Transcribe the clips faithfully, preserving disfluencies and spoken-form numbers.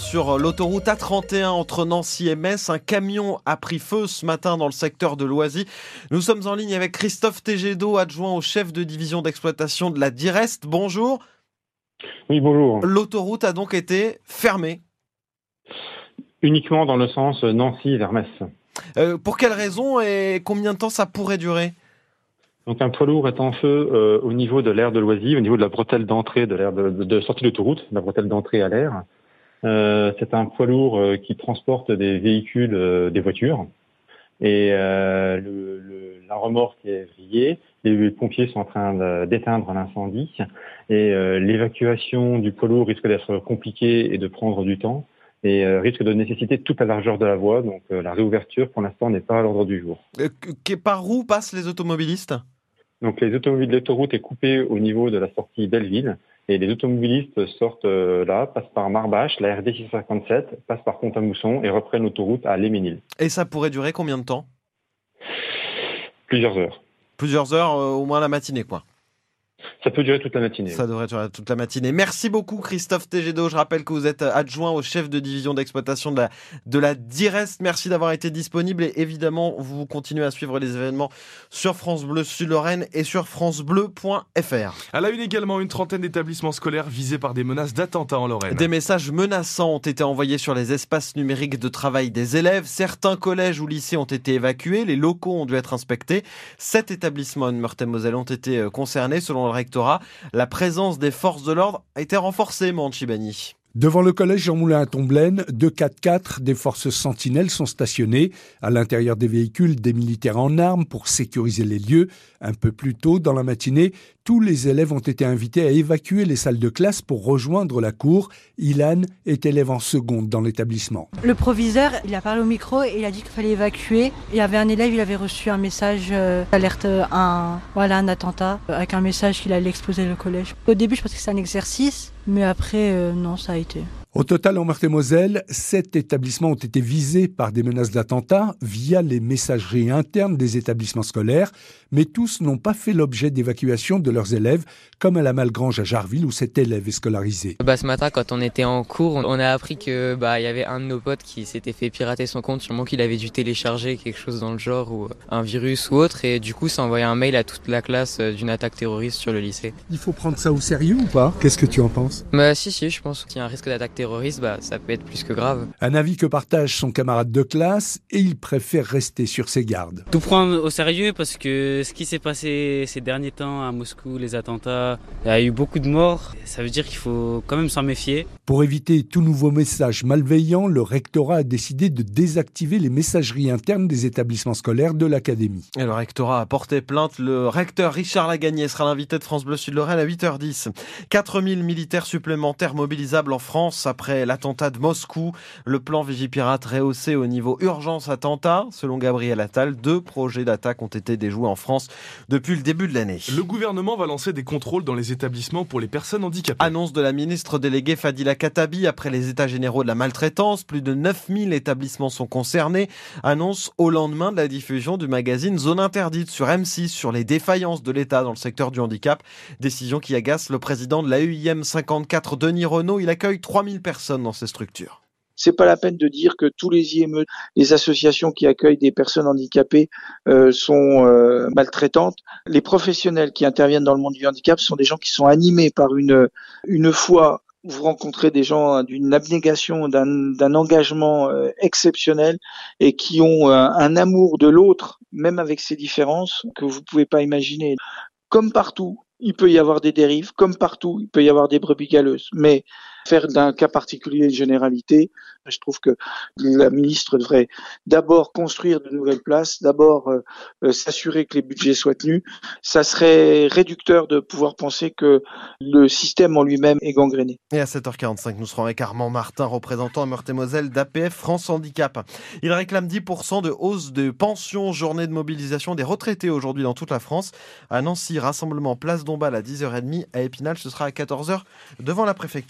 sur l'autoroute A trente et un entre Nancy et Metz. Un camion a pris feu ce matin dans le secteur de Loisy. Nous sommes en ligne avec Christophe Tegedo, adjoint au chef de division d'exploitation de la Direst. Bonjour. Oui, bonjour. L'autoroute a donc été fermée. Uniquement dans le sens Nancy vers Metz. Euh, pour quelle raison et combien de temps ça pourrait durer ? Donc un poids lourd est en feu euh, au niveau de l'aire de Loisy, au niveau de la bretelle d'entrée de l'aire de, de, de sortie d'autoroute, la bretelle d'entrée à l'aire. Euh, c'est un poids lourd euh, qui transporte des véhicules, euh, des voitures. Et euh, le, le, la remorque est vrillée. Les pompiers sont en train de, d'éteindre l'incendie. Et euh, l'évacuation du poids lourd risque d'être compliquée et de prendre du temps. Et euh, risque de nécessiter toute la largeur de la voie. Donc euh, la réouverture, pour l'instant, n'est pas à l'ordre du jour. Euh, par où passent les automobilistes ? Donc les automobiles, l'autoroute est coupée au niveau de la sortie Belleville. Et les automobilistes sortent euh, là, passent par Marbache, la R D six cent cinquante-sept, passent par Pont-à-Mousson et reprennent l'autoroute à Léménil. Et ça pourrait durer combien de temps ? Plusieurs heures. Plusieurs heures, euh, au moins la matinée, quoi. Ça peut durer toute la matinée. Ça devrait durer toute la matinée. Merci beaucoup Christophe Tegedo. Je rappelle que vous êtes adjoint au chef de division d'exploitation de la, de la Direst. Merci d'avoir été disponible et évidemment, vous continuez à suivre les événements sur France Bleu Sud-Lorraine et sur francebleu point f r. À la une également, une trentaine d'établissements scolaires visés par des menaces d'attentats en Lorraine. Des messages menaçants ont été envoyés sur les espaces numériques de travail des élèves. Certains collèges ou lycées ont été évacués. Les locaux ont dû être inspectés. Sept établissements de Meurthe-et-Moselle ont été concernés. Selon le rectorat, la présence des forces de l'ordre a été renforcée, Manchibani. Devant le collège Jean Moulin à Tomblaine, deux quatre-quatre des forces sentinelles sont stationnées. À l'intérieur des véhicules, des militaires en armes pour sécuriser les lieux. Un peu plus tôt dans la matinée, tous les élèves ont été invités à évacuer les salles de classe pour rejoindre la cour. Ilan est élève en seconde dans l'établissement. Le proviseur, il a parlé au micro et il a dit qu'il fallait évacuer. Il y avait un élève, il avait reçu un message euh, d'alerte un, voilà, un attentat avec un message qu'il allait exploser le collège. Au début, je pensais que c'était un exercice, mais après, euh, non, ça a été. Au total, en Meurthe-et-Moselle, sept établissements ont été visés par des menaces d'attentats via les messageries internes des établissements scolaires, mais tous n'ont pas fait l'objet d'évacuation de leurs élèves, comme à la Malgrange à Jarville où cet élève est scolarisé. Bah, ce matin, quand on était en cours, on a appris que bah, y avait un de nos potes qui s'était fait pirater son compte, sûrement qu'il avait dû télécharger quelque chose dans le genre, ou un virus ou autre, et du coup, ça envoyait un mail à toute la classe d'une attaque terroriste sur le lycée. Il faut prendre ça au sérieux ou pas ? Qu'est-ce que tu en penses ? Bah si, si, je pense qu'il y a un risque d'attaque terroriste, bah, ça peut être plus que grave. Un avis que partage son camarade de classe et il préfère rester sur ses gardes. Tout prendre au sérieux parce que ce qui s'est passé ces derniers temps à Moscou, les attentats, il y a eu beaucoup de morts. Ça veut dire qu'il faut quand même s'en méfier. Pour éviter tout nouveau message malveillant, le rectorat a décidé de désactiver les messageries internes des établissements scolaires de l'académie. Et le rectorat a porté plainte. Le recteur Richard Lagagné sera l'invité de France Bleu Sud-Lorraine à huit heures dix. quatre mille militaires supplémentaires mobilisables en France après l'attentat de Moscou. Le plan Vigipirate rehaussé au niveau urgence attentat. Selon Gabriel Attal, deux projets d'attaque ont été déjoués en France depuis le début de l'année. Le gouvernement va lancer des contrôles dans les établissements pour les personnes handicapées. Annonce de la ministre déléguée Fadila Khattabi après les états généraux de la maltraitance. Plus de neuf mille établissements sont concernés. Annonce au lendemain de la diffusion du magazine Zone Interdite sur M six sur les défaillances de l'État dans le secteur du handicap. Décision qui agace le président de l'A U I M cinquante-quatre, Denis Renaud. Il accueille trois mille personnes dans ces structures. C'est pas la peine de dire que tous les I M E, les associations qui accueillent des personnes handicapées euh, sont euh, maltraitantes. Les professionnels qui interviennent dans le monde du handicap sont des gens qui sont animés par une une foi. Vous rencontrez des gens d'une abnégation, d'un, d'un engagement euh, exceptionnel et qui ont un, un amour de l'autre, même avec ses différences, que vous pouvez pas imaginer. Comme partout, il peut y avoir des dérives, comme partout, il peut y avoir des brebis galeuses. Mais faire d'un cas particulier une généralité, je trouve que la ministre devrait d'abord construire de nouvelles places, d'abord euh, euh, s'assurer que les budgets soient tenus. Ça serait réducteur de pouvoir penser que le système en lui-même est gangréné. Et à sept heures quarante-cinq, nous serons avec Armand Martin, représentant à Meurthe-et-Moselle d'A P F France Handicap. Il réclame dix pour cent de hausse de pension, journée de mobilisation des retraités aujourd'hui dans toute la France. À Nancy, rassemblement place Dombasle à dix heures trente. À Épinal, ce sera à quatorze heures devant la préfecture.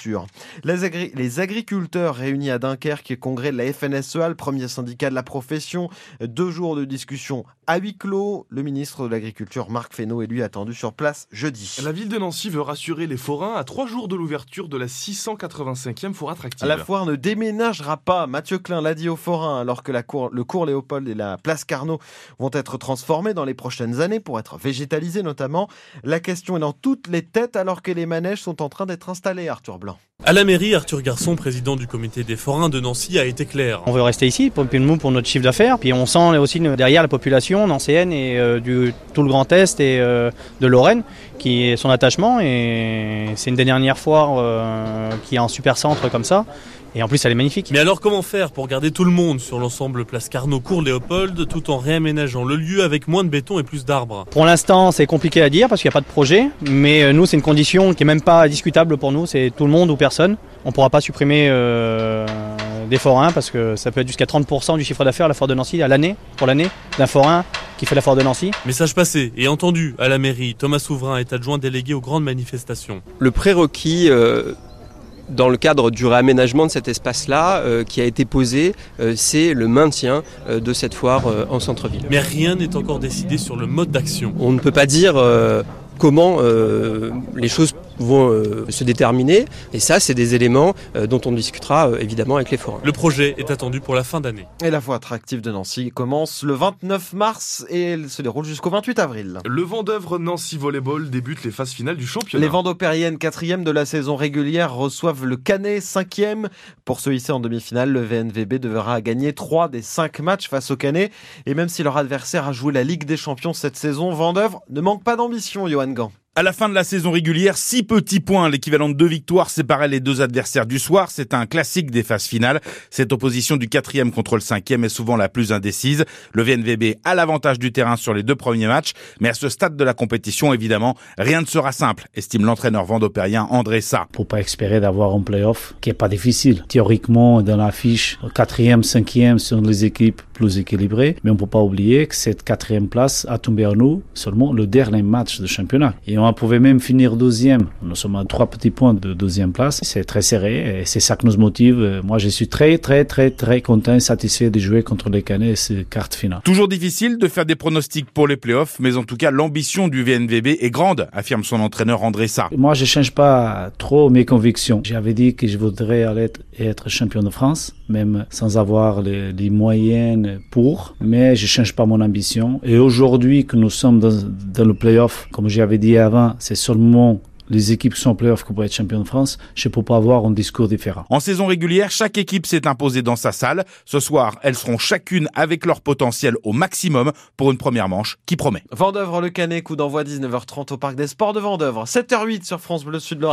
Les, agri- les agriculteurs réunis à Dunkerque, congrès de la F N S E A, le premier syndicat de la profession. Deux jours de discussion à huis clos. Le ministre de l'Agriculture, Marc Fesneau, est lui attendu sur place jeudi. La ville de Nancy veut rassurer les forains à trois jours de l'ouverture de la six cent quatre-vingt-cinquième foire attractive. La foire ne déménagera pas. Mathieu Klein l'a dit aux forains, alors que la cour, le cours Léopold et la place Carnot vont être transformés dans les prochaines années pour être végétalisés notamment. La question est dans toutes les têtes alors que les manèges sont en train d'être installés, Arthur Blanc. À la mairie, Arthur Garçon, président du comité des forains de Nancy, a été clair. On veut rester ici pour, pour notre chiffre d'affaires, puis on sent aussi derrière la population nancéenne et euh, du tout le Grand Est et euh, de Lorraine qui est son attachement, et c'est une des dernières foires euh, qui est en super centre comme ça. Et en plus, elle est magnifique. Mais alors, comment faire pour garder tout le monde sur l'ensemble place Carnot, cours Léopold, tout en réaménageant le lieu avec moins de béton et plus d'arbres? Pour l'instant, c'est compliqué à dire parce qu'il n'y a pas de projet. Mais nous, c'est une condition qui n'est même pas discutable pour nous. C'est tout le monde ou personne. On ne pourra pas supprimer euh, des forains parce que ça peut être jusqu'à trente pour cent du chiffre d'affaires à la foire de Nancy à l'année, pour l'année, d'un forain qui fait la foire de Nancy. Message passé et entendu à la mairie. Thomas Souverain est adjoint délégué aux grandes manifestations. Le prérequis... Euh Dans le cadre du réaménagement de cet espace-là euh, qui a été posé, euh, c'est le maintien euh, de cette foire euh, en centre-ville. Mais rien n'est encore décidé sur le mode d'action. On ne peut pas dire euh, comment euh, les choses vont euh, se déterminer, et ça, c'est des éléments euh, dont on discutera euh, évidemment avec les forains. Le projet est attendu pour la fin d'année. Et la foire attractive de Nancy commence le vingt-neuf mars et elle se déroule jusqu'au vingt-huit avril. Le Vendeuvre Nancy Volleyball débute les phases finales du championnat. Les Vendopériennes, quatrième de la saison régulière, reçoivent le Canet, cinquième. Pour se hisser en demi-finale, le V N V B devra gagner trois des cinq matchs face au Canet. Et même si leur adversaire a joué la Ligue des Champions cette saison, Vendeuvre ne manque pas d'ambition, Johan Gant. À la fin de la saison régulière, six petits points, l'équivalent de deux victoires, séparaient les deux adversaires du soir. C'est un classique des phases finales. Cette opposition du quatrième contre le cinquième est souvent la plus indécise. Le V N V B a l'avantage du terrain sur les deux premiers matchs, mais à ce stade de la compétition, évidemment, rien ne sera simple, estime l'entraîneur vendopérien André Sa. Faut pas espérer d'avoir un play-off qui est pas difficile. Théoriquement, dans la fiche, quatrième, cinquième sont les équipes plus équilibrées, mais on peut pas oublier que cette quatrième place a tombé à nous seulement le dernier match de championnat. Et on pouvait même finir deuxième. Nous sommes à trois petits points de deuxième place. C'est très serré et c'est ça qui nous motive. Moi, je suis très, très, très, très content et satisfait de jouer contre les Canets ces quarts finales. Toujours difficile de faire des pronostics pour les playoffs, mais en tout cas, l'ambition du V N V B est grande, affirme son entraîneur André Sa. Moi, je change pas trop mes convictions. J'avais dit que je voudrais aller être champion de France, même sans avoir les, les moyennes pour, mais je change pas mon ambition. Et aujourd'hui que nous sommes dans, dans le playoff, comme j'avais dit avant, c'est seulement les équipes qui sont en play-off qui pourraient être champions de France. Je ne peux pas avoir un discours différent. En saison régulière, chaque équipe s'est imposée dans sa salle. Ce soir, elles seront chacune avec leur potentiel au maximum pour une première manche qui promet. Vendeuvre le Canet, coup d'envoi dix-neuf heures trente au Parc des Sports de Vendeuvre. sept heures huit sur France Bleu Sud-Lorraine.